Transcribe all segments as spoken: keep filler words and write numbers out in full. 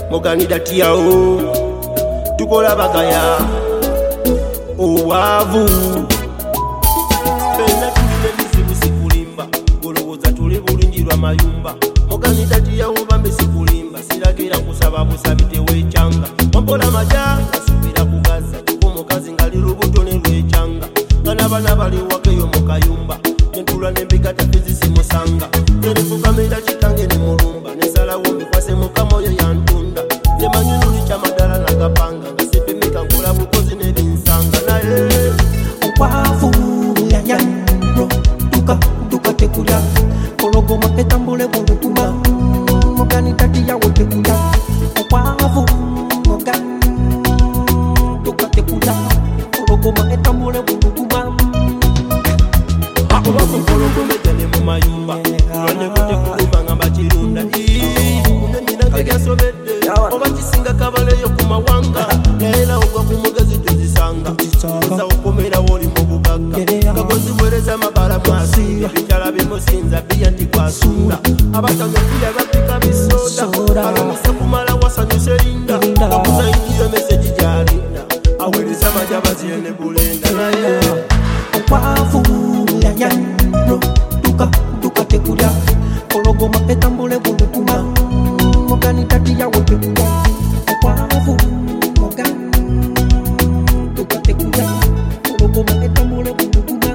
Moganidati yao tukola bagaya owavu pena tulile bizibu sikulimba golowoza tuli bulunjirwa mayumba Moganidati yao bambe sikulimba siragira kusaba busabite wechanga wampola maja asubira kugaza kumukazi ngali rubuto ne lwechanga kana bana bali wakeyo mukayumba ntula nembika tafizi simusanga tere kukamera chitange ne mulumba nesala wombi kwase mukamoyo yantunda temanyunuli chamadala nakapanga ngasepemeka nkola bukozi nebinsanga naye okwavu yanyandro duka duka tekulya kologoma etambule bulukuma Moganidati yawo tekulya okwavu mogan duka tekulya kologoma etambule bulukuma Kologomejane mu mayumba Lwane kute kulumba ngamba chirunda Nina kega sobede Oba chisinga kabaleyo kumawanga Naela ogwa kumugazi tuzisanga Uza ukomera woli mubukaka Kagozi wereza mabala mwasi Bijala bimusinza biyanti kwa sura Abatanyo pia bapika bisoda Alamuse kumala wasanyuse linda Wakuza ingiyo meseji jalinda Awelisa majabazi ene bulenda okwavu yanyandro duka duka tekulya kologoma etambule bulukuma Moganidati yawo tekulya okwavu mogan duka tekulya kologoma etambule bulukuma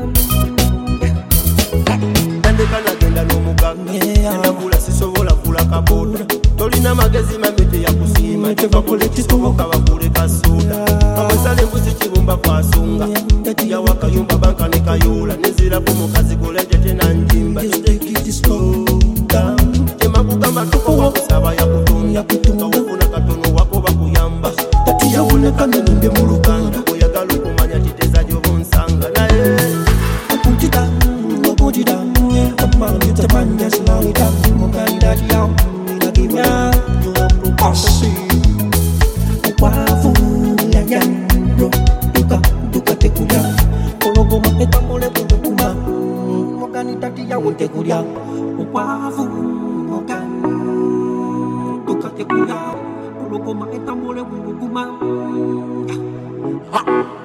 Nandekana genda n'omuganga Nabula sisobola kula kaboda Tolina magezi mamete ya kusima Chevakule chisoboka bakule kasoda Kamwesale mbuzi chibumba kwa sunga Ya wakayumba banka ne kayola Nizira kumukazi kulete tena njimba Just take it slow down Jema kugamba tuko wakusaba ya kutunga Kawukuna katono wako bakuyamba Tati ya unekane nunge mulukanga Oyagalu kumanya titeza jobo nsanga Nae put it down, put it down, yeah. Come on, you the man, just slow it down. Moganidati yawo mina give ya asi okwavu yanyandro duka duka tekulya kologoma etambule bulukuma Moganidati yawo tekulya okwavu mogan duka tekulya kologoma etambule bulukuma.